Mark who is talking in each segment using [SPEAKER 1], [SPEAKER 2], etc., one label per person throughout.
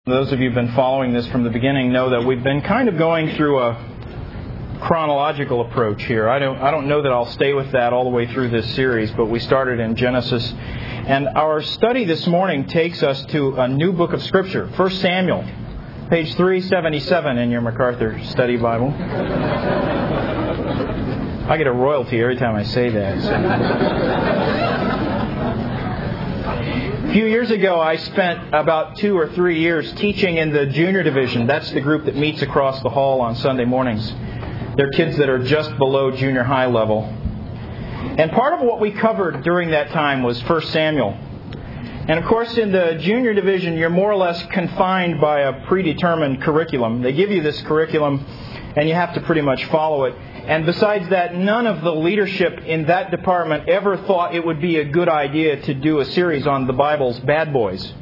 [SPEAKER 1] Those of you who've been following this from the beginning know that we've been kind of going through a chronological approach here. I don't know that I'll stay with that all the way through this series, but we started in Genesis. And our study this morning takes us to a new book of Scripture, 1 Samuel, page 377 in your MacArthur Study Bible. I get a royalty every time I say that. So. A few years ago, I spent about 2 or 3 years teaching in the junior division. That's the group that meets across the hall on Sunday mornings. They're kids that are just below junior high level. And part of what we covered during that time was 1 Samuel. And of course, in the junior division, you're more or less confined by a predetermined curriculum. They give you this curriculum, and you have to pretty much follow it. And besides that, none of the leadership in that department ever thought it would be a good idea to do a series on the Bible's bad boys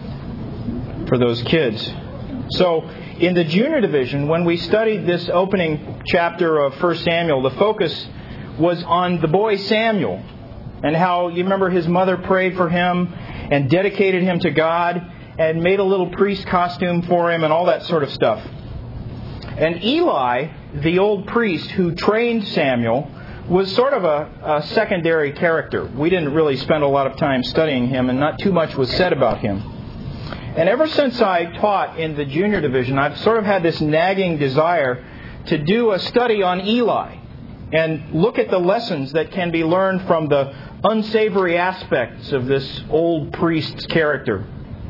[SPEAKER 1] for those kids. So, in the junior division, when we studied this opening chapter of 1 Samuel, the focus was on the boy Samuel and how, you remember, his mother prayed for him and dedicated him to God and made a little priest costume for him and all that sort of stuff. And Eli, the old priest who trained Samuel, was sort of a secondary character. We didn't really spend a lot of time studying him, and not too much was said about him. And ever since I taught in the junior division, I've sort of had this nagging desire to do a study on Eli and look at the lessons that can be learned from the unsavory aspects of this old priest's character.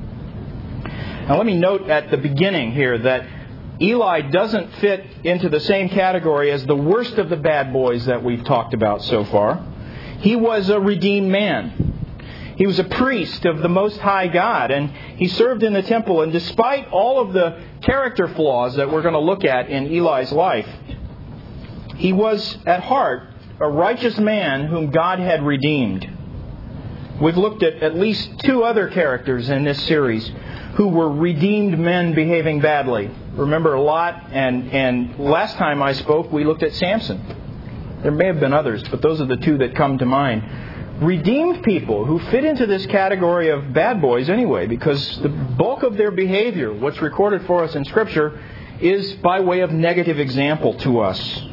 [SPEAKER 1] Now let me note at the beginning here that Eli doesn't fit into the same category as the worst of the bad boys that we've talked about so far. He was a redeemed man. He was a priest of the Most High God, and he served in the temple. And despite all of the character flaws that we're going to look at in Eli's life, he was at heart a righteous man whom God had redeemed. We've looked at least 2 other characters in this series who were redeemed men behaving badly. Remember Lot, and last time I spoke, we looked at Samson. There may have been others, but those are the 2 that come to mind. Redeemed people who fit into this category of bad boys anyway, because the bulk of their behavior, what's recorded for us in Scripture, is by way of negative example to us.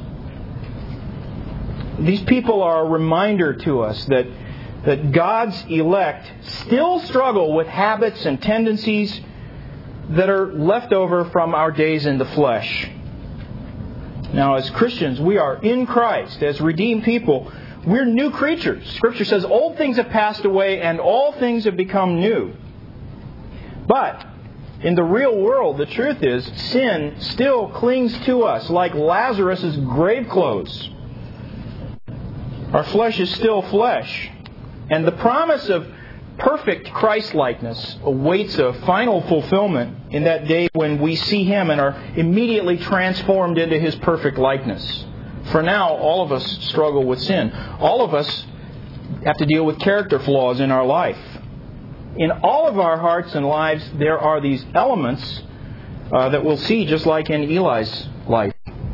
[SPEAKER 1] These people are a reminder to us that God's elect still struggle with habits and tendencies that are left over from our days in the flesh. Now, as Christians, we are in Christ. As redeemed people, we're new creatures. Scripture says, old things have passed away and all things have become new. But in the real world, the truth is, sin still clings to us like Lazarus' grave clothes. Our flesh is still flesh. And the promise of perfect Christ-likeness awaits a final fulfillment in that day when we see Him and are immediately transformed into His perfect likeness. For now, all of us struggle with sin. All of us have to deal with character flaws in our life. In all of our hearts and lives, there are these elements that we'll see just like in Eli's life.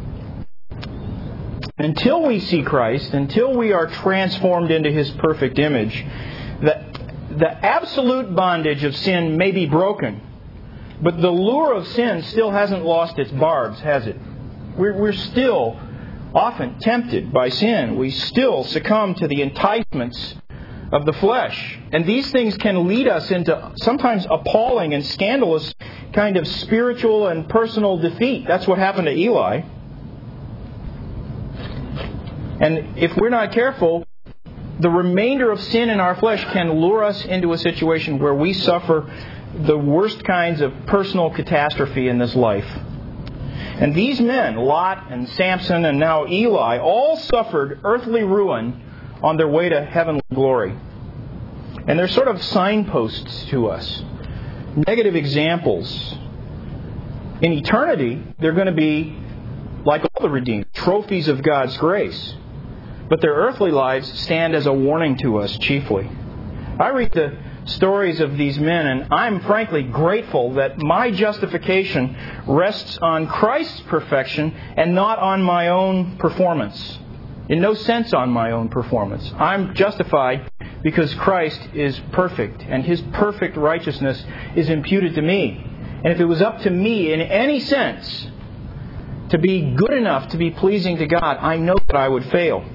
[SPEAKER 1] Until we see Christ, until we are transformed into His perfect image, the absolute bondage of sin may be broken, but the lure of sin still hasn't lost its barbs, has it? We're still often tempted by sin. We still succumb to the enticements of the flesh. And these things can lead us into sometimes appalling and scandalous kind of spiritual and personal defeat. That's what happened to Eli. And if we're not careful, the remainder of sin in our flesh can lure us into a situation where we suffer the worst kinds of personal catastrophe in this life. And these men, Lot and Samson and now Eli, all suffered earthly ruin on their way to heavenly glory. And they're sort of signposts to us. Negative examples. In eternity, they're going to be, like all the redeemed, trophies of God's grace. But their earthly lives stand as a warning to us chiefly. I read the stories of these men, and I'm frankly grateful that my justification rests on Christ's perfection and not on my own performance. In no sense on my own performance. I'm justified because Christ is perfect, and His perfect righteousness is imputed to me. And if it was up to me in any sense to be good enough to be pleasing to God, I know that I would fail.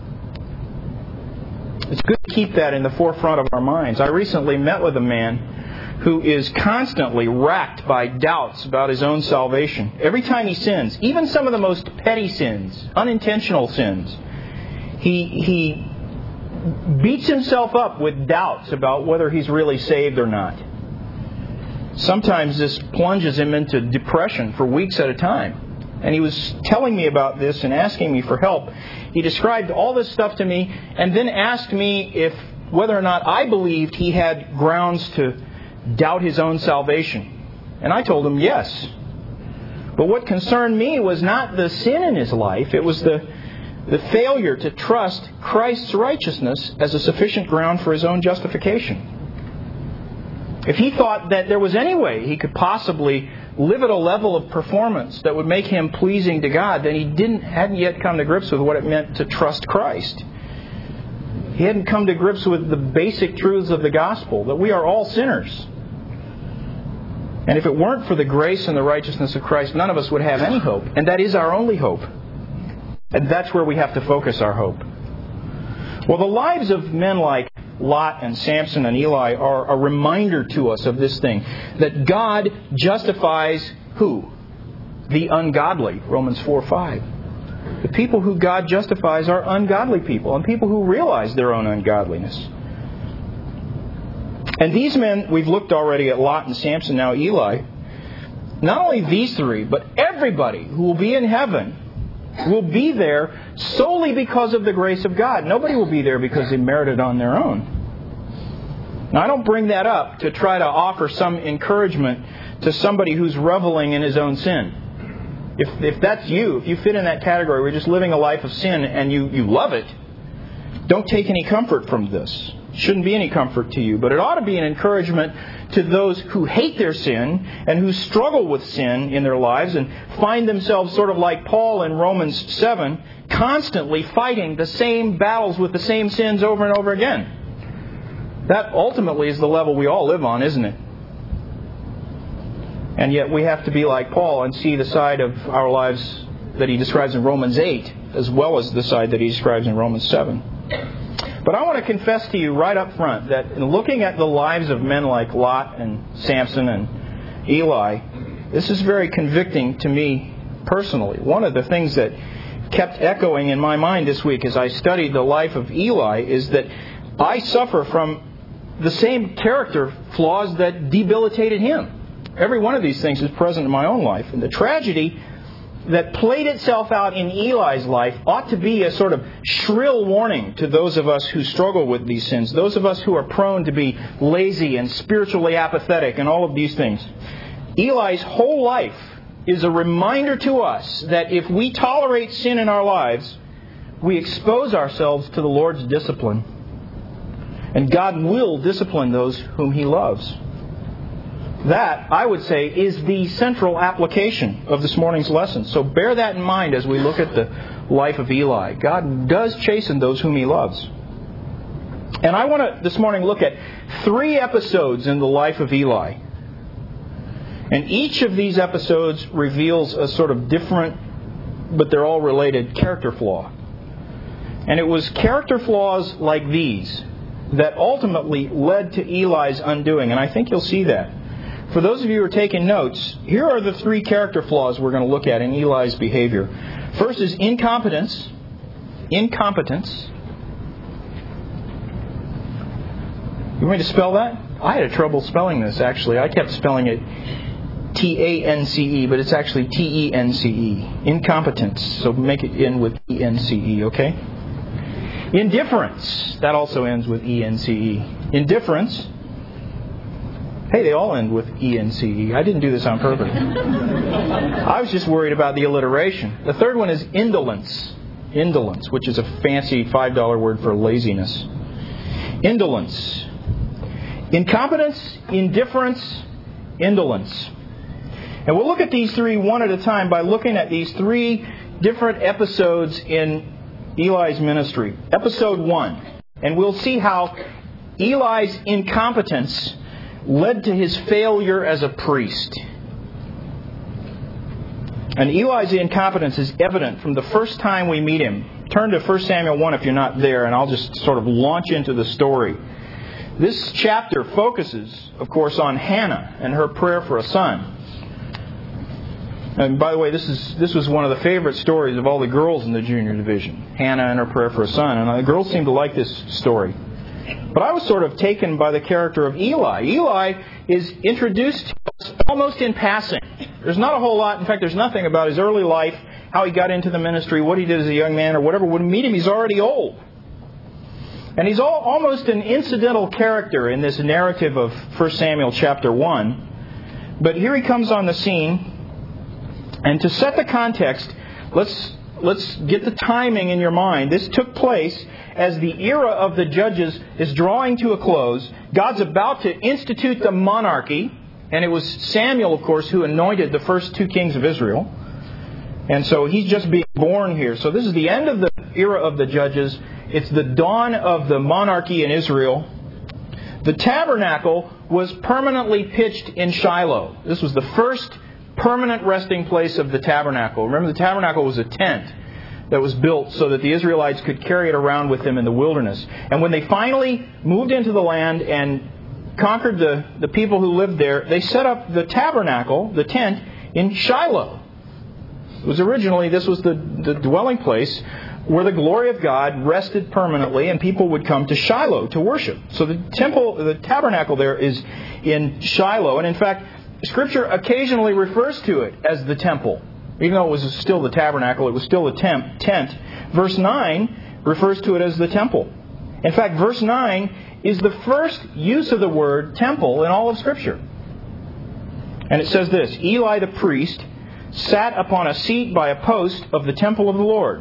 [SPEAKER 1] It's good to keep that in the forefront of our minds. I recently met with a man who is constantly racked by doubts about his own salvation. Every time he sins, even some of the most petty sins, unintentional sins, he beats himself up with doubts about whether he's really saved or not. Sometimes this plunges him into depression for weeks at a time. And he was telling me about this and asking me for help. He described all this stuff to me and then asked me whether or not I believed he had grounds to doubt his own salvation. And I told him yes. But what concerned me was not the sin in his life. It was the failure to trust Christ's righteousness as a sufficient ground for his own justification. If he thought that there was any way he could possibly live at a level of performance that would make him pleasing to God, then he hadn't yet come to grips with what it meant to trust Christ. He hadn't come to grips with the basic truths of the gospel, that we are all sinners. And if it weren't for the grace and the righteousness of Christ, none of us would have any hope. And that is our only hope. And that's where we have to focus our hope. Well, the lives of men like Lot and Samson and Eli are a reminder to us of this thing, that God justifies who? The ungodly. Romans 4:5. The people who God justifies are ungodly people, and people who realize their own ungodliness. And these men, we've looked already at Lot and Samson, now Eli. Not only these three, but everybody who will be in heaven will be there solely because of the grace of God. Nobody will be there because they merited on their own. Now, I don't bring that up to try to offer some encouragement to somebody who's reveling in his own sin. If that's you, if you fit in that category, we're just living a life of sin and you love it, don't take any comfort from this. It shouldn't be any comfort to you. But it ought to be an encouragement to those who hate their sin and who struggle with sin in their lives and find themselves sort of like Paul in Romans 7, constantly fighting the same battles with the same sins over and over again. That ultimately is the level we all live on, isn't it? And yet we have to be like Paul and see the side of our lives that he describes in Romans 8, as well as the side that he describes in Romans 7. But I want to confess to you right up front that in looking at the lives of men like Lot and Samson and Eli, this is very convicting to me personally. One of the things that kept echoing in my mind this week as I studied the life of Eli is that I suffer from the same character flaws that debilitated him. Every one of these things is present in my own life. And the tragedy that played itself out in Eli's life ought to be a sort of shrill warning to those of us who struggle with these sins, those of us who are prone to be lazy and spiritually apathetic and all of these things. Eli's whole life is a reminder to us that if we tolerate sin in our lives, we expose ourselves to the Lord's discipline. And God will discipline those whom He loves. That, I would say, is the central application of this morning's lesson. So bear that in mind as we look at the life of Eli. God does chasten those whom He loves. And I want to this morning look at 3 episodes in the life of Eli. And each of these episodes reveals a sort of different, but they're all related, character flaw. And it was character flaws like these that ultimately led to Eli's undoing. And I think you'll see that. For those of you who are taking notes, here are the 3 character flaws we're going to look at in Eli's behavior. First is incompetence. Incompetence. You want me to spell that? I had trouble spelling this, actually. I kept spelling it T-A-N-C-E, but it's actually T-E-N-C-E. Incompetence. So make it end with E-N-C-E, okay? Indifference. That also ends with E-N-C-E. Indifference. Hey, they all end with E-N-C-E. I didn't do this on purpose. I was just worried about the alliteration. The third one is indolence. Indolence, which is a fancy $5 word for laziness. Indolence. Incompetence, indifference, indolence. And we'll look at these 3 one at a time by looking at these 3 different episodes in Eli's ministry. Episode 1. And we'll see how Eli's incompetence led to his failure as a priest. And Eli's incompetence is evident from the first time we meet him. Turn to 1 Samuel 1 if you're not there, and I'll just sort of launch into the story. This chapter focuses, of course, on Hannah and her prayer for a son. And by the way, this was one of the favorite stories of all the girls in the junior division. Hannah and her prayer for a son. And the girls seemed to like this story. But I was sort of taken by the character of Eli. Eli is introduced to us almost in passing. There's not a whole lot. In fact, there's nothing about his early life, how he got into the ministry, what he did as a young man, or whatever. When we meet him, he's already old. And he's almost an incidental character in this narrative of 1 Samuel chapter 1. But here he comes on the scene. And to set the context, let's get the timing in your mind. This took place as the era of the judges is drawing to a close. God's about to institute the monarchy. And it was Samuel, of course, who anointed the first 2 kings of Israel. And so he's just being born here. So this is the end of the era of the judges. It's the dawn of the monarchy in Israel. The tabernacle was permanently pitched in Shiloh. This was the first permanent resting place of the tabernacle. Remember, the tabernacle was a tent that was built so that the Israelites could carry it around with them in the wilderness. And when they finally moved into the land and conquered the people who lived there, they set up the tabernacle, the tent, in Shiloh. It was originally, this was the dwelling place where the glory of God rested permanently, and people would come to Shiloh to worship. So the tabernacle there is in Shiloh. And in fact, Scripture occasionally refers to it as the temple. Even though it was still the tabernacle, it was still a tent. Verse 9 refers to it as the temple. In fact, verse 9 is the first use of the word temple in all of Scripture. And it says this: Eli the priest sat upon a seat by a post of the temple of the Lord.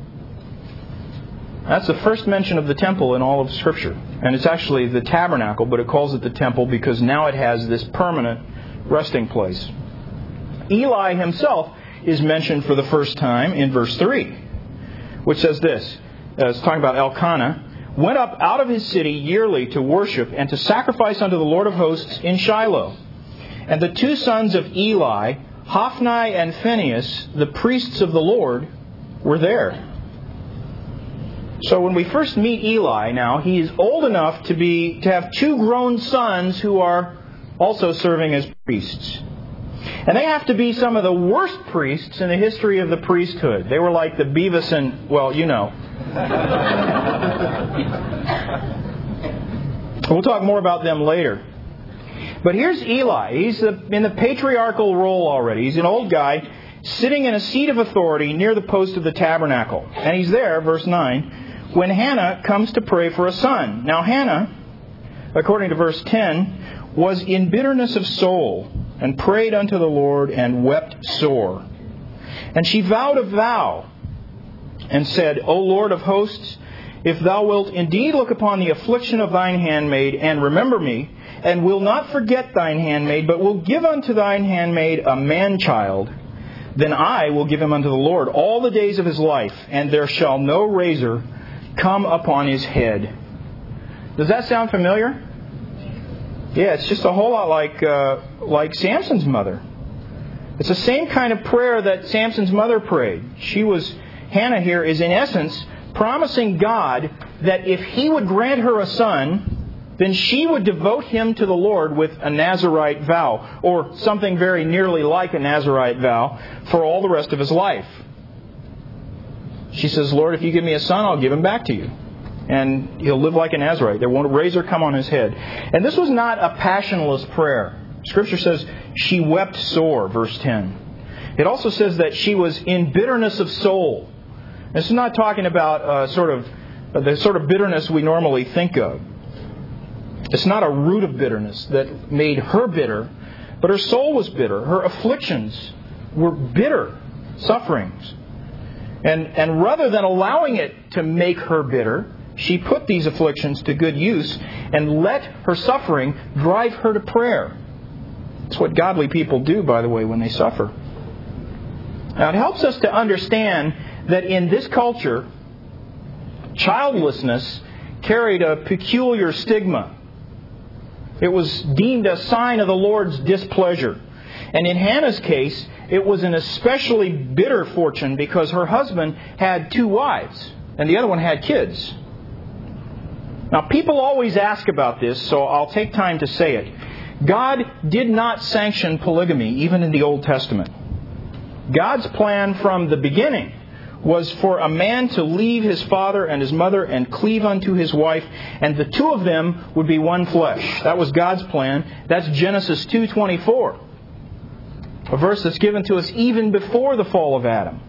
[SPEAKER 1] That's the first mention of the temple in all of Scripture. And it's actually the tabernacle, but it calls it the temple because now it has this permanent resting place. Eli himself is mentioned for the first time in verse 3, which says this. It's talking about Elkanah. Went up out of his city yearly to worship and to sacrifice unto the Lord of hosts in Shiloh. And the 2 sons of Eli, Hophni and Phinehas, the priests of the Lord, were there. So when we first meet Eli now, he is old enough to have 2 grown sons who are also serving as priests. And they have to be some of the worst priests in the history of the priesthood. They were like the Beavis and, well, you know. We'll talk more about them later. But here's Eli. He's in the patriarchal role already. He's an old guy sitting in a seat of authority near the post of the tabernacle. And he's there, verse 9, when Hannah comes to pray for a son. Now Hannah, according to verse 10, was in bitterness of soul, and prayed unto the Lord, and wept sore. And she vowed a vow, and said, O Lord of hosts, if thou wilt indeed look upon the affliction of thine handmaid, and remember me, and will not forget thine handmaid, but will give unto thine handmaid a man-child, then I will give him unto the Lord all the days of his life, and there shall no razor come upon his head. Does that sound familiar? Yeah, it's just a whole lot like Samson's mother. It's the same kind of prayer that Samson's mother prayed. Hannah here is in essence promising God that if He would grant her a son, then she would devote him to the Lord with a Nazirite vow, or something very nearly like a Nazirite vow, for all the rest of his life. She says, Lord, if you give me a son, I'll give him back to you. And he'll live like a Nazirite. There won't a razor come on his head. And this was not a passionless prayer. Scripture says she wept sore, verse 10. It also says that she was in bitterness of soul. This is not talking about the sort of bitterness we normally think of. It's not a root of bitterness that made her bitter, but her soul was bitter. Her afflictions were bitter sufferings. And rather than allowing it to make her bitter, she put these afflictions to good use and let her suffering drive her to prayer. It's what godly people do, by the way, when they suffer. Now, it helps us to understand that in this culture, childlessness carried a peculiar stigma. It was deemed a sign of the Lord's displeasure. And in Hannah's case, it was an especially bitter fortune because her husband had 2 wives and the other one had kids. Now, people always ask about this, so I'll take time to say it. God did not sanction polygamy, even in the Old Testament. God's plan from the beginning was for a man to leave his father and his mother and cleave unto his wife, and the 2 of them would be one flesh. That was God's plan. That's Genesis 2:24. A verse that's given to us even before the fall of Adam.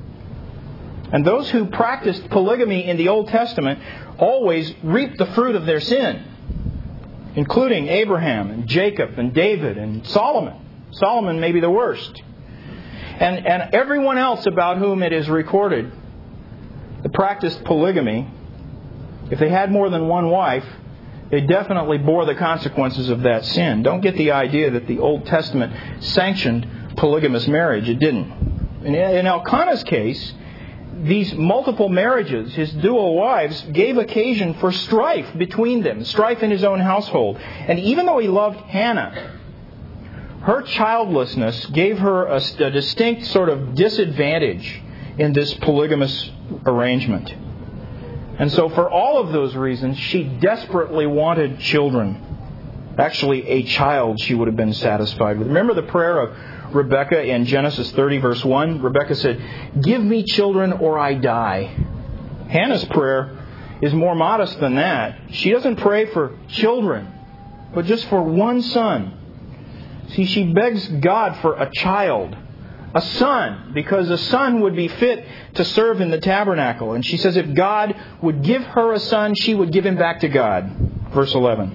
[SPEAKER 1] And those who practiced polygamy in the Old Testament always reaped the fruit of their sin, including Abraham and Jacob and David and Solomon. Solomon may be the worst. And everyone else about whom it is recorded that practiced polygamy, if they had more than one wife, they definitely bore the consequences of that sin. Don't get the idea that the Old Testament sanctioned polygamous marriage. It didn't. In Elkanah's case, these multiple marriages, his dual wives, gave occasion for strife between them, strife in his own household. And even though he loved Hannah, her childlessness gave her a distinct sort of disadvantage in this polygamous arrangement. And so for all of those reasons, she desperately wanted children. Actually, a child she would have been satisfied with. Remember the prayer of Rebekah in Genesis 30, verse 1? Rebekah said, "Give me children or I die." Hannah's prayer is more modest than that. She doesn't pray for children, but just for one son. See, she begs God for a child, a son, because a son would be fit to serve in the tabernacle. And she says if God would give her a son, she would give him back to God. Verse 11.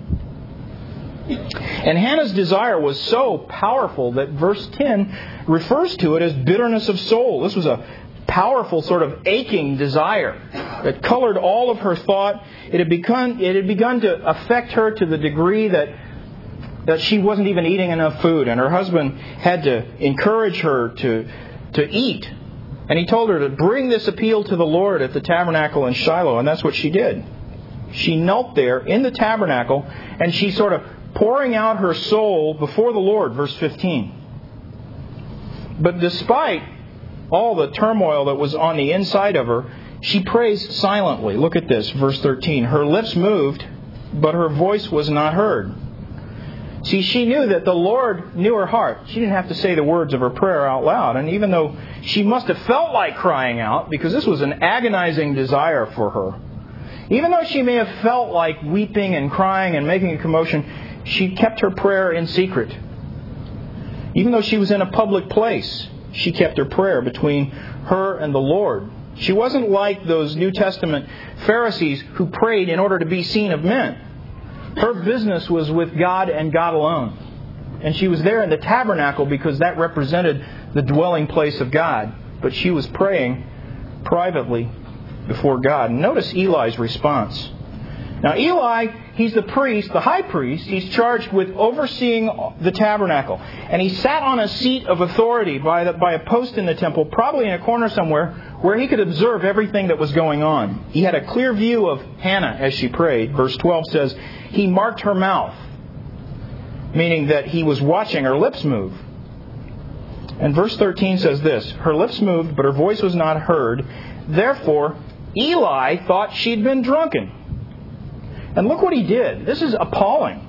[SPEAKER 1] And Hannah's desire was so powerful that verse 10 refers to it as bitterness of soul. This was a powerful sort of aching desire that colored all of her thought. It had begun to affect her to the degree that she wasn't even eating enough food, and her husband had to encourage her to eat. And he told her to bring this appeal to the Lord at the tabernacle in Shiloh, and that's what she did. She knelt there in the tabernacle, and she sort of pouring out her soul before the Lord, verse 15. But despite all the turmoil that was on the inside of her, she prays silently. Look at this, verse 13. Her lips moved, but her voice was not heard. See, she knew that the Lord knew her heart. She didn't have to say the words of her prayer out loud. And even though she must have felt like crying out, because this was an agonizing desire for her, even though she may have felt like weeping and crying and making a commotion, she kept her prayer in secret. Even though she was in a public place, she kept her prayer between her and the Lord. She wasn't like those New Testament Pharisees who prayed in order to be seen of men. Her business was with God and God alone. And she was there in the tabernacle because that represented the dwelling place of God. But she was praying privately before God. And notice Eli's response. Now Eli, he's the priest, the high priest. He's charged with overseeing the tabernacle. And he sat on a seat of authority by a post in the temple, probably in a corner somewhere, where he could observe everything that was going on. He had a clear view of Hannah as she prayed. Verse 12 says, he marked her mouth, meaning that he was watching her lips move. And verse 13 says this, her lips moved, but her voice was not heard. Therefore, Eli thought she'd been drunken. And look what he did. This is appalling.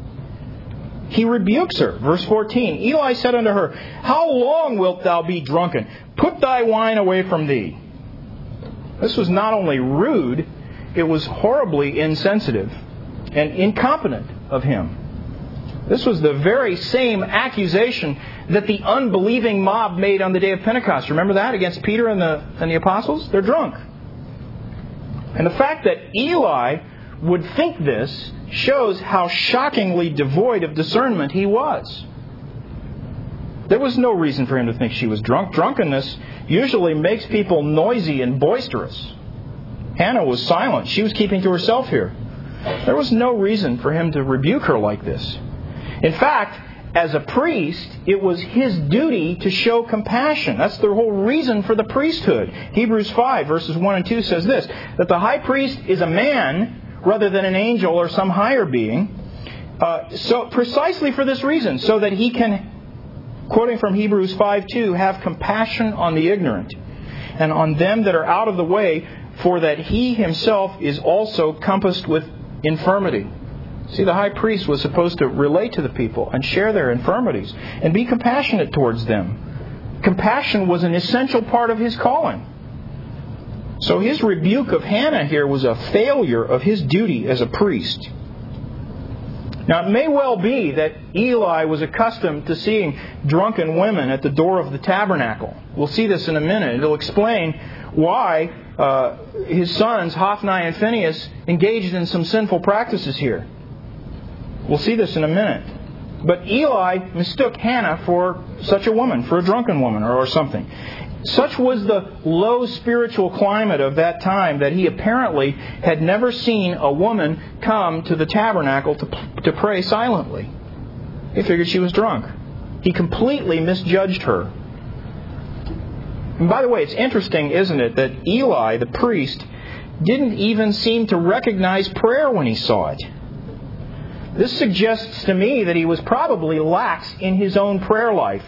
[SPEAKER 1] He rebukes her. Verse 14, Eli said unto her, how long wilt thou be drunken? Put thy wine away from thee. This was not only rude, it was horribly insensitive and incompetent of him. This was the very same accusation that the unbelieving mob made on the day of Pentecost. Remember that? Against Peter and the apostles? They're drunk. And the fact that Eli would think this shows how shockingly devoid of discernment he was. There was no reason for him to think she was drunk. Drunkenness usually makes people noisy and boisterous. Hannah was silent. She was keeping to herself here. There was no reason for him to rebuke her like this. In fact, as a priest, it was his duty to show compassion. That's the whole reason for the priesthood. Hebrews 5, verses 1 and 2 says this, that the high priest is a man rather than an angel or some higher being. So precisely for this reason, so that he can, quoting from Hebrews 5:2, have compassion on the ignorant and on them that are out of the way, for that he himself is also compassed with infirmity. See, the high priest was supposed to relate to the people and share their infirmities and be compassionate towards them. Compassion was an essential part of his calling. So his rebuke of Hannah here was a failure of his duty as a priest. Now, it may well be that Eli was accustomed to seeing drunken women at the door of the tabernacle. We'll see this in a minute. It'll explain why his sons, Hophni and Phinehas, engaged in some sinful practices here. We'll see this in a minute. But Eli mistook Hannah for such a woman, for a drunken woman or something. Such was the low spiritual climate of that time that he apparently had never seen a woman come to the tabernacle to pray silently. He figured she was drunk. He completely misjudged her. And by the way, it's interesting, isn't it, that Eli, the priest, didn't even seem to recognize prayer when he saw it. This suggests to me that he was probably lax in his own prayer life.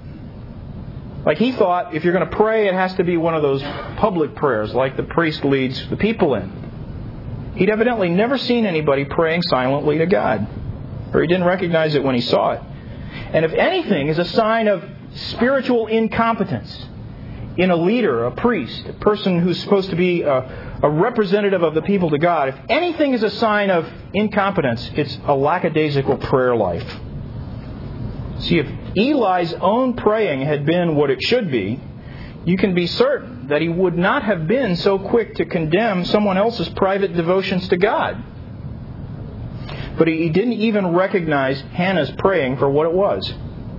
[SPEAKER 1] Like he thought, if you're going to pray, it has to be one of those public prayers like the priest leads the people in. He'd evidently never seen anybody praying silently to God. Or he didn't recognize it when he saw it. And if anything is a sign of spiritual incompetence in a leader, a priest, a person who's supposed to be a representative of the people to God, if anything is a sign of incompetence, it's a lackadaisical prayer life. See, if Eli's own praying had been what it should be, you can be certain that he would not have been so quick to condemn someone else's private devotions to God. But he didn't even recognize Hannah's praying for what it was.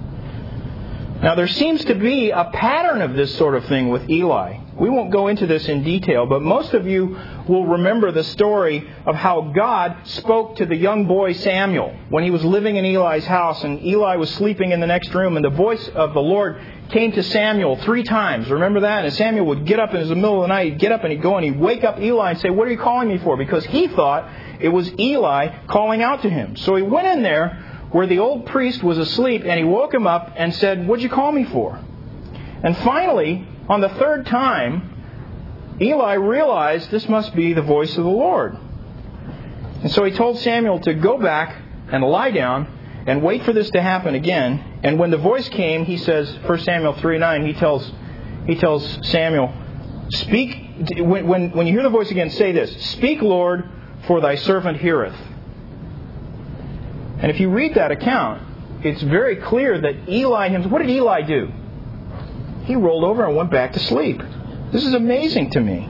[SPEAKER 1] Now, there seems to be a pattern of this sort of thing with Eli. We won't go into this in detail, but most of you will remember the story of how God spoke to the young boy Samuel when he was living in Eli's house, and Eli was sleeping in the next room, and the voice of the Lord came to Samuel 3 times. Remember that? And Samuel would get up in the middle of the night, he'd get up and he'd go and he'd wake up Eli and say, "What are you calling me for?" Because he thought it was Eli calling out to him. So he went in there where the old priest was asleep, and he woke him up and said, "What'd you call me for?" And finally, on the 3rd time, Eli realized this must be the voice of the Lord. And so he told Samuel to go back and lie down and wait for this to happen again. And when the voice came, he says, 1 Samuel 3:9, he tells Samuel, "Speak, when you hear the voice again, say this, 'Speak, Lord, for thy servant heareth.'" And if you read that account, it's very clear that Eli himself, what did Eli do? He rolled over and went back to sleep. This is amazing to me.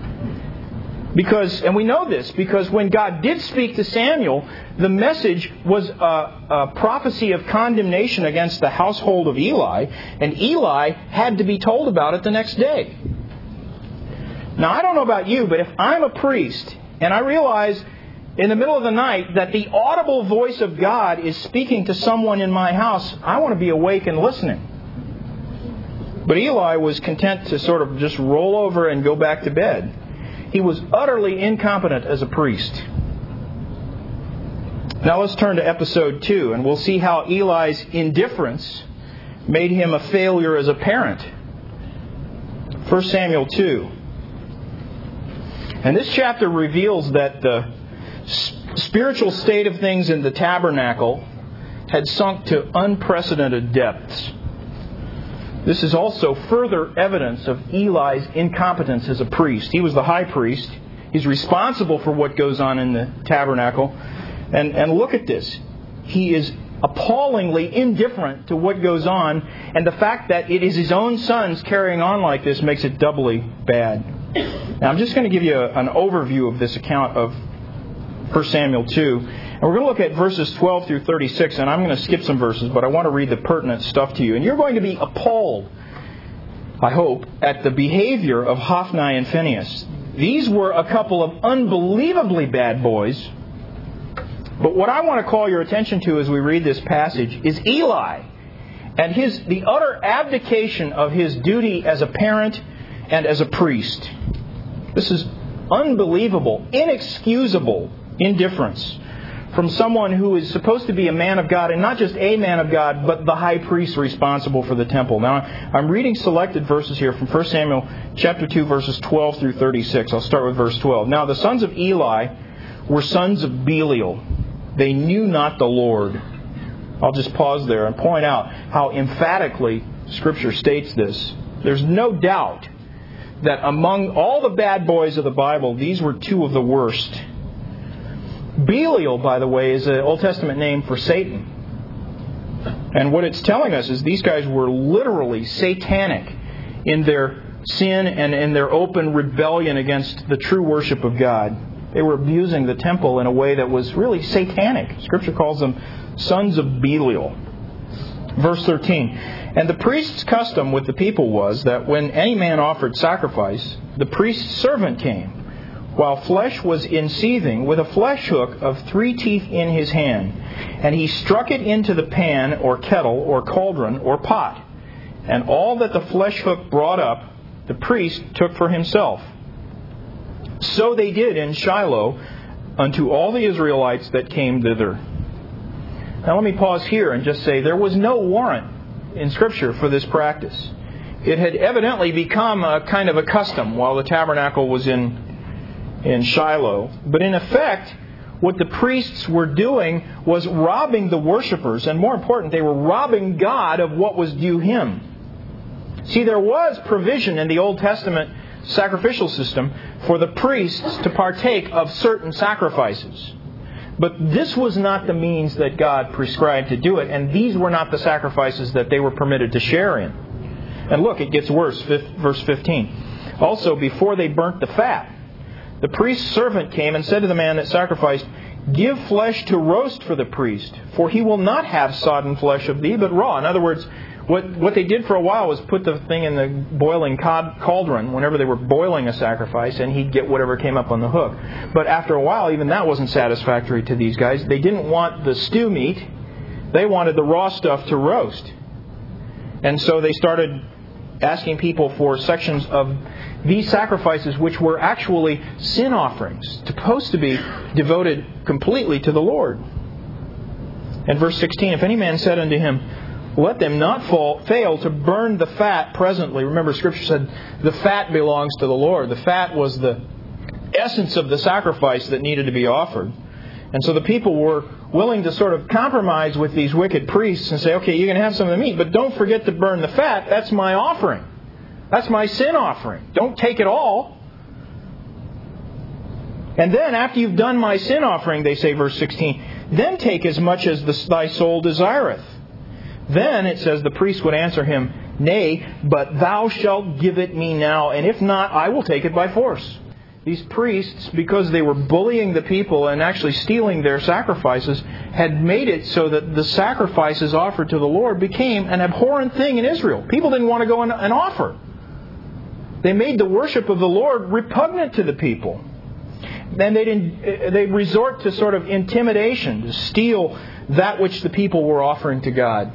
[SPEAKER 1] And we know this, because when God did speak to Samuel, the message was a prophecy of condemnation against the household of Eli, and Eli had to be told about it the next day. Now, I don't know about you, but if I'm a priest and I realize in the middle of the night that the audible voice of God is speaking to someone in my house, I want to be awake and listening. But Eli was content to sort of just roll over and go back to bed. He was utterly incompetent as a priest. Now let's turn to episode 2, and we'll see how Eli's indifference made him a failure as a parent. 1 Samuel 2. And this chapter reveals that the spiritual state of things in the tabernacle had sunk to unprecedented depths. This is also further evidence of Eli's incompetence as a priest. He was the high priest. He's responsible for what goes on in the tabernacle. And look at this. He is appallingly indifferent to what goes on. And the fact that it is his own sons carrying on like this makes it doubly bad. Now, I'm just going to give you an overview of this account of 1 Samuel 2. And we're going to look at verses 12 through 36, and I'm going to skip some verses, but I want to read the pertinent stuff to you. And you're going to be appalled, I hope, at the behavior of Hophni and Phinehas. These were a couple of unbelievably bad boys. But what I want to call your attention to as we read this passage is Eli and the utter abdication of his duty as a parent and as a priest. This is unbelievable, inexcusable indifference from someone who is supposed to be a man of God, and not just a man of God, but the high priest responsible for the temple. Now, I'm reading selected verses here from 1 Samuel chapter 2, verses 12 through 36. I'll start with verse 12. Now, the sons of Eli were sons of Belial. They knew not the Lord. I'll just pause there and point out how emphatically Scripture states this. There's no doubt that among all the bad boys of the Bible, these were two of the worst. Belial, by the way, is an Old Testament name for Satan. And what it's telling us is these guys were literally satanic in their sin and in their open rebellion against the true worship of God. They were abusing the temple in a way that was really satanic. Scripture calls them sons of Belial. Verse 13. And the priest's custom with the people was that when any man offered sacrifice, the priest's servant came, while flesh was in seething, with a flesh hook of 3 teeth in his hand. And he struck it into the pan or kettle or cauldron or pot. And all that the flesh hook brought up, the priest took for himself. So they did in Shiloh unto all the Israelites that came thither. Now let me pause here and just say there was no warrant in Scripture for this practice. It had evidently become a kind of a custom while the tabernacle was in Shiloh. But in effect, what the priests were doing was robbing the worshipers, and more important, they were robbing God of what was due Him. See, there was provision in the Old Testament sacrificial system for the priests to partake of certain sacrifices. But this was not the means that God prescribed to do it, and these were not the sacrifices that they were permitted to share in. And look, it gets worse, verse 15. Also, before they burnt the fat, the priest's servant came and said to the man that sacrificed, Give flesh to roast for the priest, for he will not have sodden flesh of thee, but raw. In other words, what they did for a while was put the thing in the boiling cauldron whenever they were boiling a sacrifice, and he'd get whatever came up on the hook. But after a while, even that wasn't satisfactory to these guys. They didn't want the stew meat. They wanted the raw stuff to roast. And so they started asking people for sections of these sacrifices, which were actually sin offerings, supposed to be devoted completely to the Lord. And verse 16, If any man said unto him, Let them not fail to burn the fat presently. Remember, Scripture said the fat belongs to the Lord. The fat was the essence of the sacrifice that needed to be offered. And so the people were willing to sort of compromise with these wicked priests and say, okay, you can have some of the meat, but don't forget to burn the fat. That's my offering. That's my sin offering. Don't take it all. And then after you've done my sin offering, they say, verse 16, then take as much as thy soul desireth. Then, it says, the priest would answer him, Nay, but thou shalt give it me now, and if not, I will take it by force. These priests, because they were bullying the people and actually stealing their sacrifices, had made it so that the sacrifices offered to the Lord became an abhorrent thing in Israel. People didn't want to go and offer. They made the worship of the Lord repugnant to the people. Then they resort to sort of intimidation to steal that which the people were offering to God.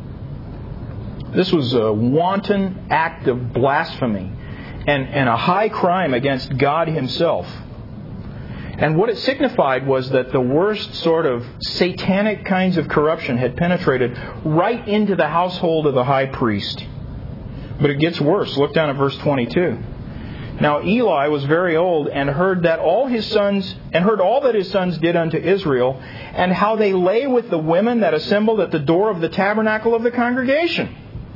[SPEAKER 1] This was a wanton act of blasphemy and a high crime against God Himself. And what it signified was that the worst sort of satanic kinds of corruption had penetrated right into the household of the high priest. But it gets worse. Look down at verse 22. Now Eli was very old and heard all that his sons did unto Israel, and how they lay with the women that assembled at the door of the tabernacle of the congregation.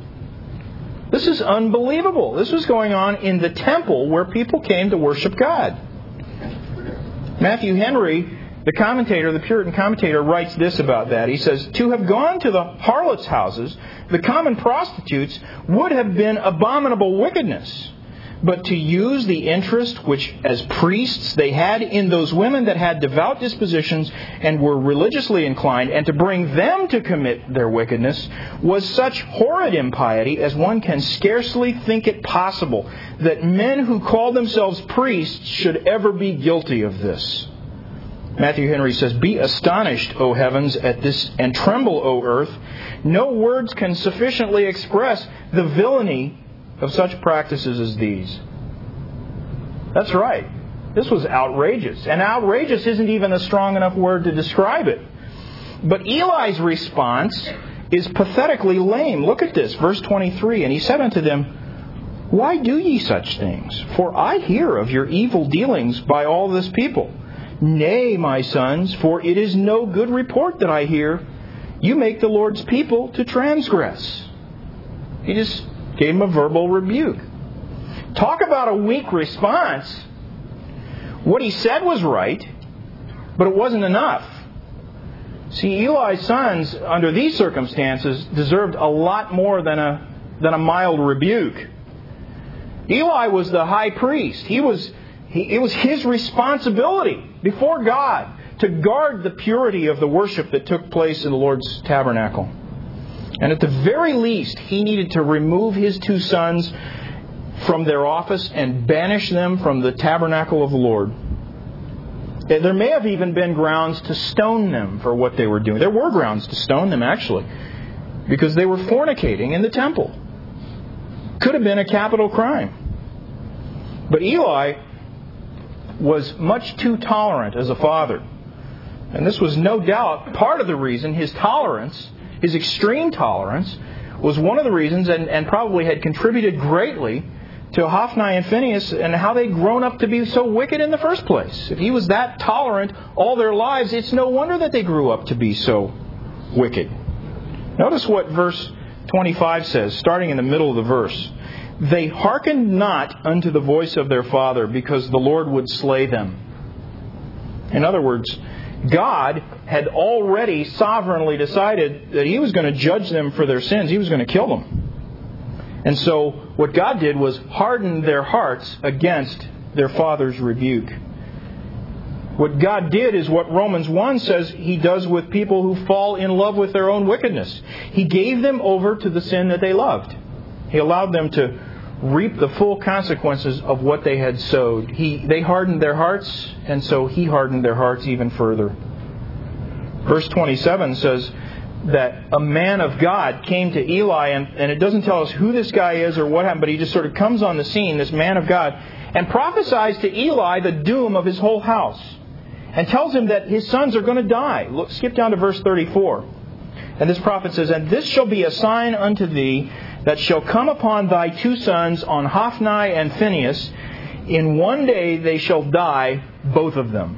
[SPEAKER 1] This is unbelievable. This was going on in the temple where people came to worship God. Matthew Henry, the Puritan commentator, writes this about that. He says, To have gone to the harlots' houses, the common prostitutes, would have been abominable wickedness. But to use the interest which as priests they had in those women that had devout dispositions and were religiously inclined, and to bring them to commit their wickedness, was such horrid impiety as one can scarcely think it possible that men who call themselves priests should ever be guilty of this. Matthew Henry says, Be astonished, O heavens, at this, and tremble, O earth. No words can sufficiently express the villainy of such practices as these. That's right. This was outrageous. And outrageous isn't even a strong enough word to describe it. But Eli's response is pathetically lame. Look at this, verse 23. And he said unto them, Why do ye such things? For I hear of your evil dealings by all this people. Nay, my sons, for it is no good report that I hear. You make the Lord's people to transgress. He just gave him a verbal rebuke. Talk about a weak response. What he said was right, but it wasn't enough. See, Eli's sons, under these circumstances, deserved a lot more than a mild rebuke. Eli was the high priest. It was his responsibility before God to guard the purity of the worship that took place in the Lord's tabernacle. And at the very least, he needed to remove his two sons from their office and banish them from the tabernacle of the Lord. There may have even been grounds to stone them for what they were doing. There were grounds to stone them, actually, because they were fornicating in the temple. Could have been a capital crime. But Eli was much too tolerant as a father. And this was no doubt part of the reason his tolerance, his extreme tolerance, was one of the reasons and probably had contributed greatly to Hophni and Phinehas and how they'd grown up to be so wicked in the first place. If he was that tolerant all their lives, it's no wonder that they grew up to be so wicked. Notice what verse 25 says, starting in the middle of the verse. They hearkened not unto the voice of their father, because the Lord would slay them. In other words, God had already sovereignly decided that He was going to judge them for their sins. He was going to kill them. And so what God did was harden their hearts against their father's rebuke. What God did is what Romans 1 says He does with people who fall in love with their own wickedness. He gave them over to the sin that they loved. He allowed them to reap the full consequences of what they had sowed. They hardened their hearts, and so He hardened their hearts even further. Verse 27 says that a man of God came to Eli, and it doesn't tell us who this guy is or what happened, but he just sort of comes on the scene, this man of God, and prophesies to Eli the doom of his whole house, and tells him that his sons are going to die. Look, skip down to verse 34. And this prophet says, And this shall be a sign unto thee, that shall come upon thy two sons, on Hophni and Phinehas. In one day they shall die, both of them.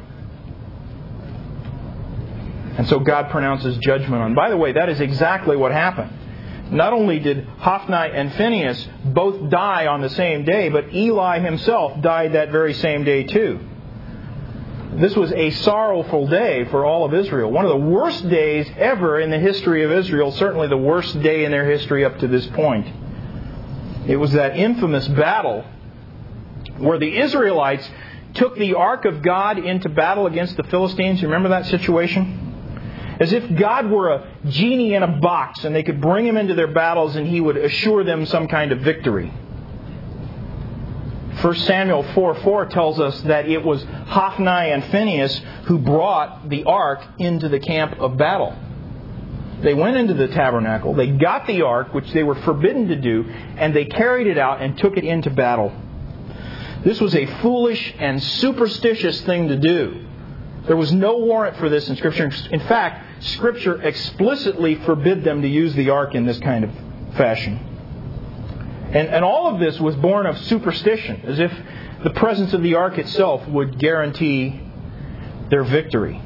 [SPEAKER 1] And so God pronounces judgment on. By the way, that is exactly what happened. Not only did Hophni and Phinehas both die on the same day, but Eli himself died that very same day too. This was a sorrowful day for all of Israel. One of the worst days ever in the history of Israel. Certainly the worst day in their history up to this point. It was that infamous battle where the Israelites took the ark of God into battle against the Philistines. You remember that situation? As if God were a genie in a box and they could bring Him into their battles and He would assure them some kind of victory. 1 Samuel 4:4 tells us that it was Hophni and Phinehas who brought the ark into the camp of battle. They went into the tabernacle, they got the ark, which they were forbidden to do, and they carried it out and took it into battle. This was a foolish and superstitious thing to do. There was no warrant for this in Scripture. In fact, Scripture explicitly forbid them to use the ark in this kind of fashion. And all of this was born of superstition, as if the presence of the ark itself would guarantee their victory.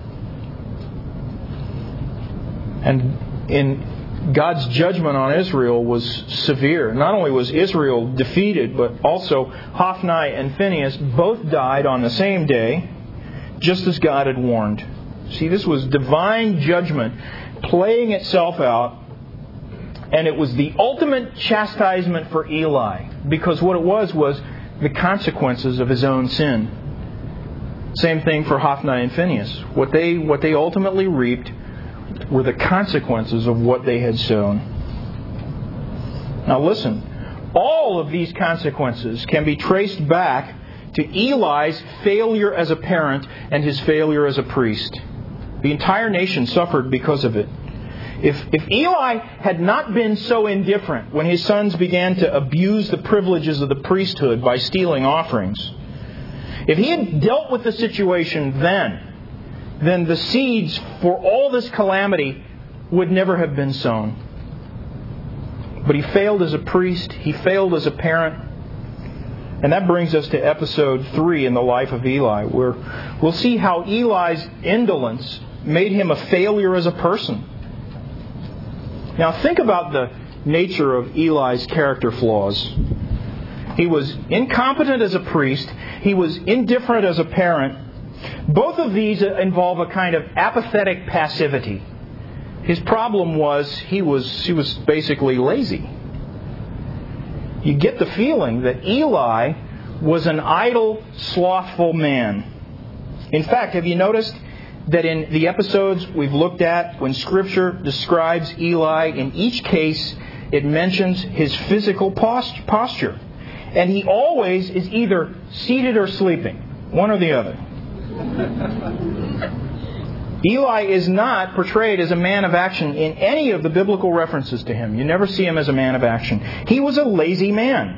[SPEAKER 1] And in God's judgment on Israel was severe. Not only was Israel defeated, but also Hophni and Phinehas both died on the same day, just as God had warned. See, this was divine judgment playing itself out, and it was the ultimate chastisement for Eli, because what it was the consequences of his own sin. Same thing for Hophni and Phinehas. What they ultimately reaped were the consequences of what they had sown. Now listen, all of these consequences can be traced back to Eli's failure as a parent and his failure as a priest. The entire nation suffered because of it. If Eli had not been so indifferent when his sons began to abuse the privileges of the priesthood by stealing offerings, If he had dealt with the situation then the seeds for all this calamity would never have been sown. But he failed as a priest. He failed as a parent. And that brings us to episode 3 in the life of Eli, where we'll see how Eli's indolence made him a failure as a person. Now think about the nature of Eli's character flaws. He was incompetent as a priest. He was indifferent as a parent. Both of these involve a kind of apathetic passivity. His problem was he was basically lazy. You get the feeling that Eli was an idle, slothful man. In fact, have you noticed that in the episodes we've looked at, when Scripture describes Eli, in each case it mentions his physical posture. And he always is either seated or sleeping, one or the other. Eli is not portrayed as a man of action in any of the biblical references to him. You never see him as a man of action. He was a lazy man.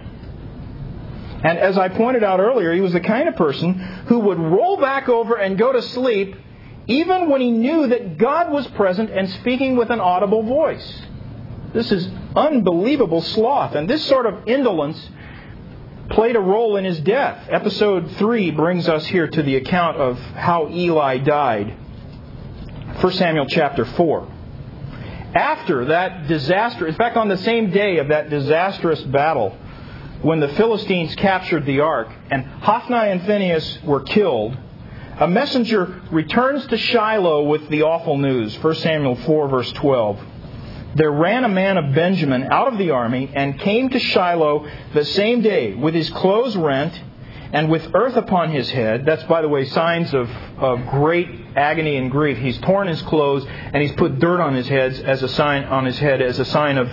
[SPEAKER 1] And as I pointed out earlier, he was the kind of person who would roll back over and go to sleep even when he knew that God was present and speaking with an audible voice. This is unbelievable sloth. And this sort of indolence played a role in his death. Episode 3 brings us here to the account of how Eli died. 1 Samuel chapter 4. After that disaster, in fact on the same day of that disastrous battle, when the Philistines captured the ark and Hophni and Phinehas were killed, a messenger returns to Shiloh with the awful news. 1 Samuel 4 verse 12. There ran a man of Benjamin out of the army and came to Shiloh the same day with his clothes rent and with earth upon his head. That's, by the way, signs of great agony and grief. He's torn his clothes and he's put dirt on his head as a sign of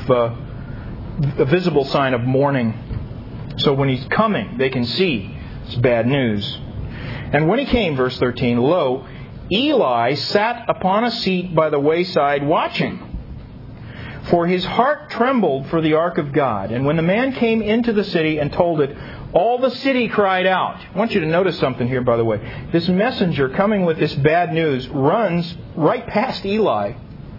[SPEAKER 1] a visible sign of mourning. So when he's coming, they can see it's bad news. And when he came, verse 13, lo, Eli sat upon a seat by the wayside watching. For his heart trembled for the ark of God. And when the man came into the city and told it, all the city cried out. I want you to notice something here, by the way. This messenger coming with this bad news runs right past Eli.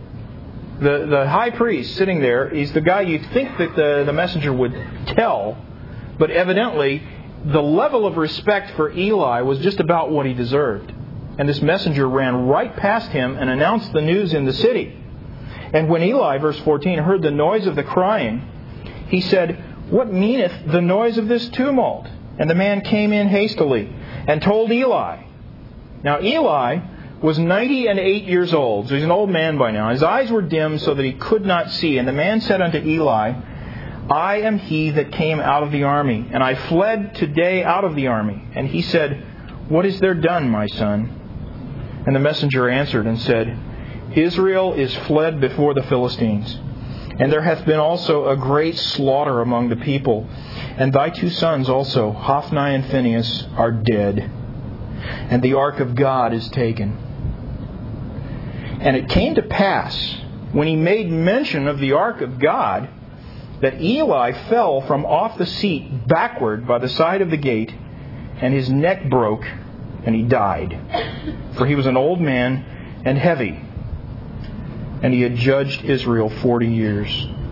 [SPEAKER 1] The high priest sitting there is the guy you'd think that the messenger would tell. But evidently, the level of respect for Eli was just about what he deserved. And this messenger ran right past him and announced the news in the city. And when Eli, verse 14, heard the noise of the crying, he said, what meaneth the noise of this tumult? And the man came in hastily and told Eli. Now Eli was 98 years old, so he's an old man by now. His eyes were dim so that he could not see. And the man said unto Eli, I am he that came out of the army, and I fled today out of the army. And he said, what is there done, my son? And the messenger answered and said, Israel is fled before the Philistines, and there hath been also a great slaughter among the people. And thy 2 sons also, Hophni and Phinehas, are dead, and the ark of God is taken. And it came to pass, when he made mention of the ark of God, that Eli fell from off the seat backward by the side of the gate, and his neck broke, and he died. For he was an old man and heavy, and he had judged Israel 40 years.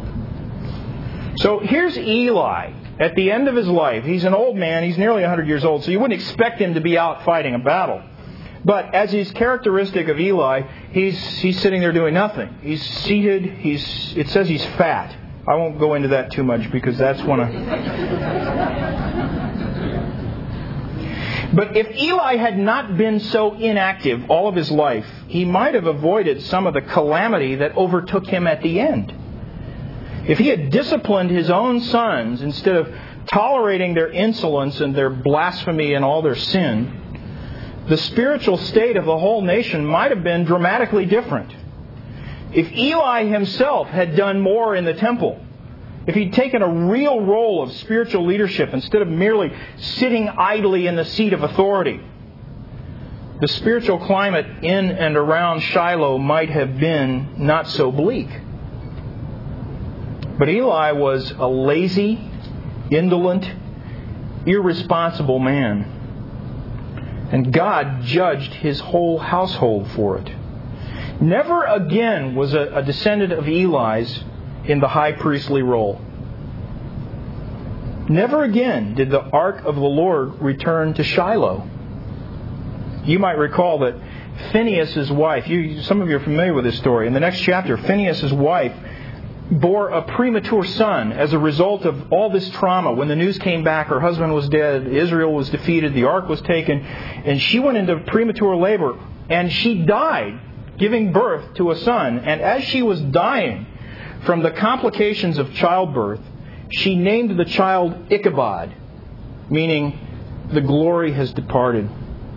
[SPEAKER 1] So here's Eli at the end of his life. He's an old man. He's nearly 100 years old, so you wouldn't expect him to be out fighting a battle. But as is characteristic of Eli, he's sitting there doing nothing. He's seated. It says he's fat. I won't go into that too much because that's one of... But if Eli had not been so inactive all of his life, he might have avoided some of the calamity that overtook him at the end. If he had disciplined his own sons instead of tolerating their insolence and their blasphemy and all their sin, the spiritual state of the whole nation might have been dramatically different. If Eli himself had done more in the temple, if he'd taken a real role of spiritual leadership instead of merely sitting idly in the seat of authority, the spiritual climate in and around Shiloh might have been not so bleak. But Eli was a lazy, indolent, irresponsible man. And God judged his whole household for it. Never again was a descendant of Eli's in the high priestly role. Never again did the ark of the Lord return to Shiloh. You might recall that Phinehas' wife, some of you are familiar with this story. In the next chapter, Phinehas' wife bore a premature son as a result of all this trauma. When the news came back, her husband was dead, Israel was defeated, the ark was taken, and she went into premature labor, and she died giving birth to a son. And as she was dying from the complications of childbirth, she named the child Ichabod, meaning the glory has departed.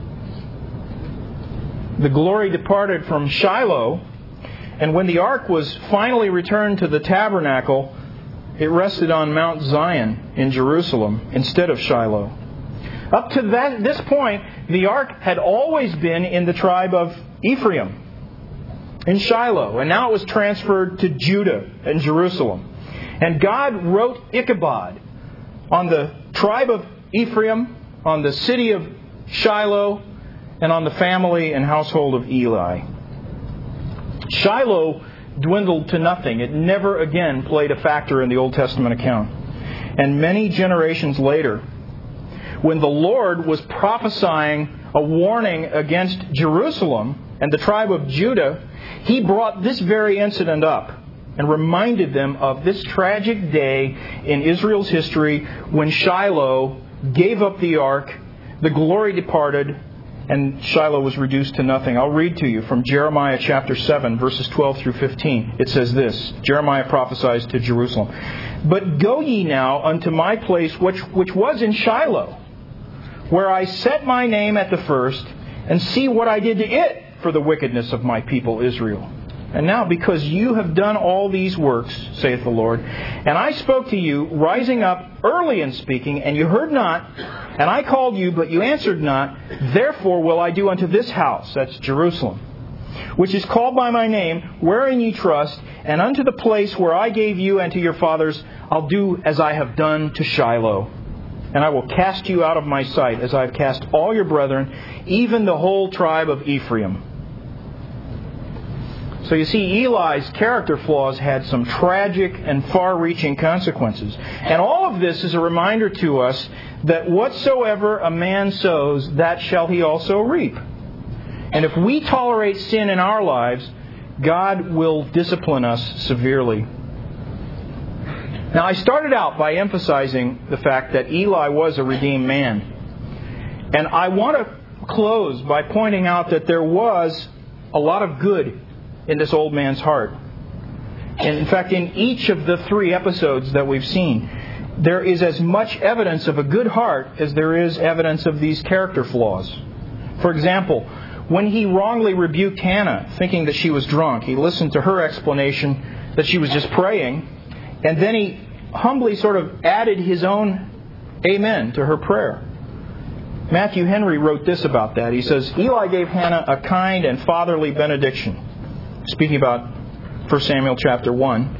[SPEAKER 1] The glory departed from Shiloh, and when the ark was finally returned to the tabernacle, it rested on Mount Zion in Jerusalem instead of Shiloh. Up to this point, the ark had always been in the tribe of Ephraim, in Shiloh, and now it was transferred to Judah and Jerusalem. And God wrote Ichabod on the tribe of Ephraim, on the city of Shiloh, and on the family and household of Eli. Shiloh dwindled to nothing. It never again played a factor in the Old Testament account. And many generations later, when the Lord was prophesying a warning against Jerusalem and the tribe of Judah, He brought this very incident up and reminded them of this tragic day in Israel's history when Shiloh gave up the ark, the glory departed, and Shiloh was reduced to nothing. I'll read to you from Jeremiah chapter 7, verses 12 through 15. It says this. Jeremiah prophesies to Jerusalem. But go ye now unto my place which was in Shiloh, where I set my name at the first, and see what I did to it for the wickedness of my people Israel. And now, because you have done all these works, saith the Lord, and I spoke to you, rising up early in speaking, and you heard not, and I called you, but you answered not, therefore will I do unto this house, that's Jerusalem, which is called by my name, wherein ye trust, and unto the place where I gave you and to your fathers, I'll do as I have done to Shiloh. And I will cast you out of my sight, as I have cast all your brethren, even the whole tribe of Ephraim. So you see, Eli's character flaws had some tragic and far-reaching consequences. And all of this is a reminder to us that whatsoever a man sows, that shall he also reap. And if we tolerate sin in our lives, God will discipline us severely. Now, I started out by emphasizing the fact that Eli was a redeemed man. And I want to close by pointing out that there was a lot of good in this old man's heart. And in fact, in each of the 3 episodes that we've seen, there is as much evidence of a good heart as there is evidence of these character flaws. For example, when he wrongly rebuked Hannah, thinking that she was drunk, he listened to her explanation that she was just praying, and then he humbly sort of added his own amen to her prayer. Matthew Henry wrote this about that. He says, Eli gave Hannah a kind and fatherly benediction. Speaking about 1 Samuel chapter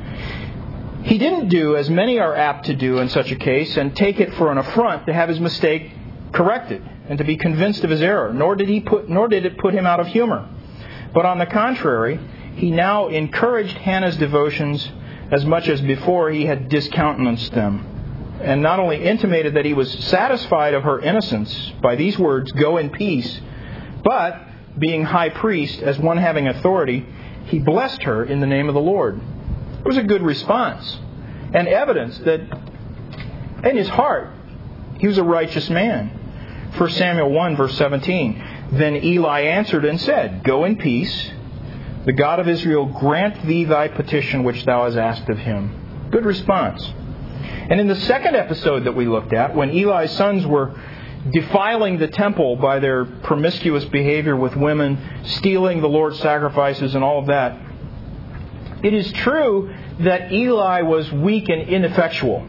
[SPEAKER 1] 1. He didn't do as many are apt to do in such a case and take it for an affront to have his mistake corrected and to be convinced of his error, nor did it put him out of humor. But on the contrary, he now encouraged Hannah's devotions as much as before he had discountenanced them, and not only intimated that he was satisfied of her innocence by these words, go in peace, but, being high priest, as one having authority, he blessed her in the name of the Lord. It was a good response, and evidence that in his heart he was a righteous man. 1 Samuel 1, verse 17. Then Eli answered and said, go in peace. The God of Israel grant thee thy petition which thou hast asked of him. Good response. And in the second episode that we looked at, when Eli's sons were defiling the temple by their promiscuous behavior with women, stealing the Lord's sacrifices and all of that, it is true that Eli was weak and ineffectual.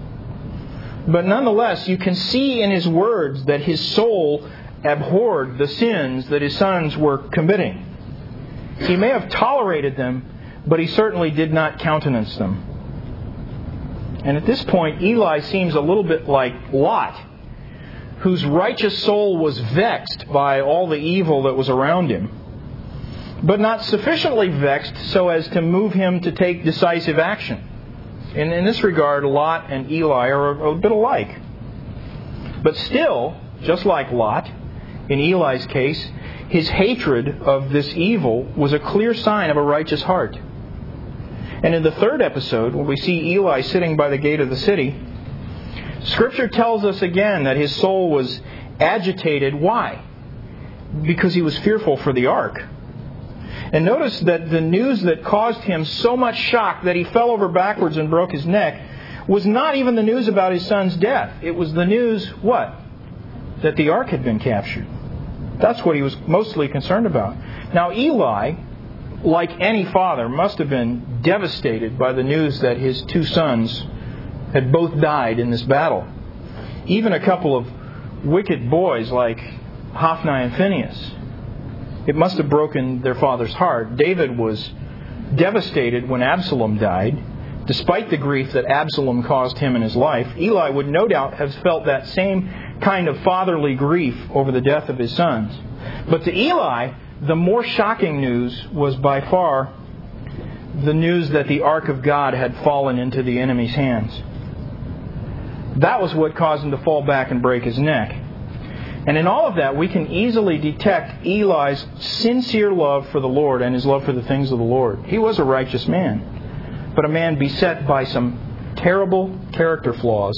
[SPEAKER 1] But nonetheless, you can see in his words that his soul abhorred the sins that his sons were committing. He may have tolerated them, but he certainly did not countenance them. And at this point, Eli seems a little bit like Lot, whose righteous soul was vexed by all the evil that was around him, but not sufficiently vexed so as to move him to take decisive action. And in this regard, Lot and Eli are a bit alike. But still, just like Lot, in Eli's case, his hatred of this evil was a clear sign of a righteous heart. And in the third episode, when we see Eli sitting by the gate of the city, Scripture tells us again that his soul was agitated. Why? Because he was fearful for the ark. And notice that the news that caused him so much shock that he fell over backwards and broke his neck was not even the news about his son's death. It was the news, what? That the ark had been captured. That's what he was mostly concerned about. Now Eli, like any father, must have been devastated by the news that his two sons had both died in this battle. Even a couple of wicked boys like Hophni and Phinehas. It must have broken their father's heart. David was devastated when Absalom died, despite the grief that Absalom caused him in his life. Eli would no doubt have felt that same kind of fatherly grief over the death of his sons. But to Eli, the more shocking news was by far the news that the ark of God had fallen into the enemy's hands. That was what caused him to fall back and break his neck. And in all of that, we can easily detect Eli's sincere love for the Lord and his love for the things of the Lord. He was a righteous man, but a man beset by some terrible character flaws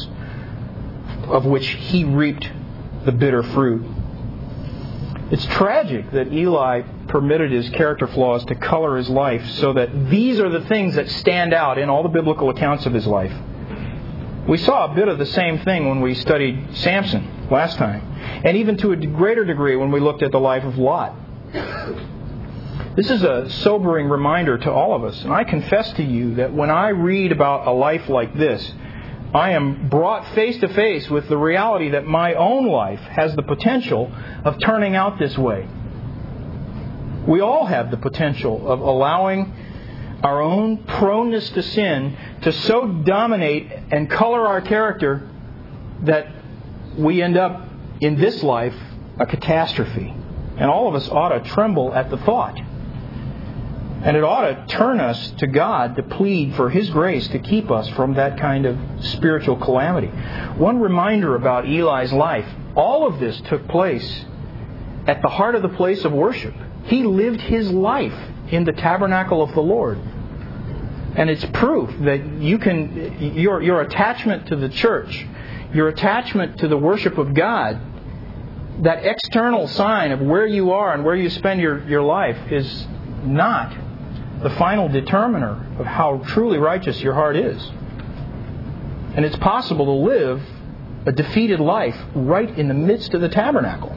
[SPEAKER 1] of which he reaped the bitter fruit. It's tragic that Eli permitted his character flaws to color his life so that these are the things that stand out in all the biblical accounts of his life. We saw a bit of the same thing when we studied Samson last time, and even to a greater degree when we looked at the life of Lot. This is a sobering reminder to all of us, and I confess to you that when I read about a life like this, I am brought face to face with the reality that my own life has the potential of turning out this way. We all have the potential of allowing our own proneness to sin to so dominate and color our character that we end up in this life a catastrophe. And all of us ought to tremble at the thought. And it ought to turn us to God to plead for His grace to keep us from that kind of spiritual calamity. One reminder about Eli's life, all of this took place at the heart of the place of worship. He lived his life in the tabernacle of the Lord. And it's proof that your attachment to the church, your attachment to the worship of God, that external sign of where you are and where you spend your life is not the final determiner of how truly righteous your heart is. And it's possible to live a defeated life right in the midst of the tabernacle.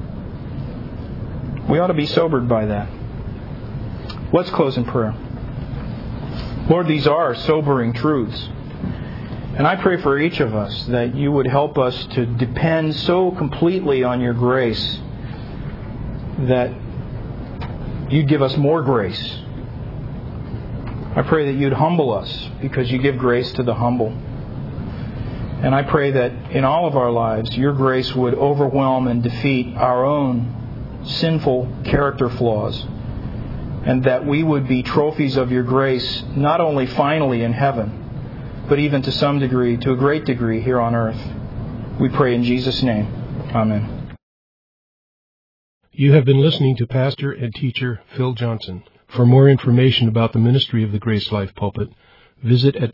[SPEAKER 1] We ought to be sobered by that. Let's close in prayer. Lord, these are sobering truths. And I pray for each of us that you would help us to depend so completely on your grace that you'd give us more grace. I pray that you'd humble us because you give grace to the humble. And I pray that in all of our lives, your grace would overwhelm and defeat our own sinful character flaws. And that we would be trophies of your grace, not only finally in heaven, but even to some degree, to a great degree, here on earth. We pray in Jesus' name. Amen.
[SPEAKER 2] You have been listening to Pastor and Teacher Phil Johnson. For more information about the ministry of the Grace Life Pulpit, visit at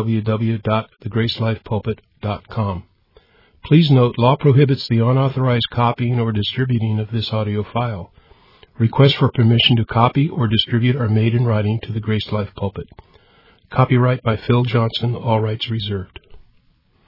[SPEAKER 2] www.thegracelifepulpit.com. Please note, law prohibits the unauthorized copying or distributing of this audio file. Requests for permission to copy or distribute are made in writing to the Grace Life Pulpit. Copyright by Phil Johnson, all rights reserved.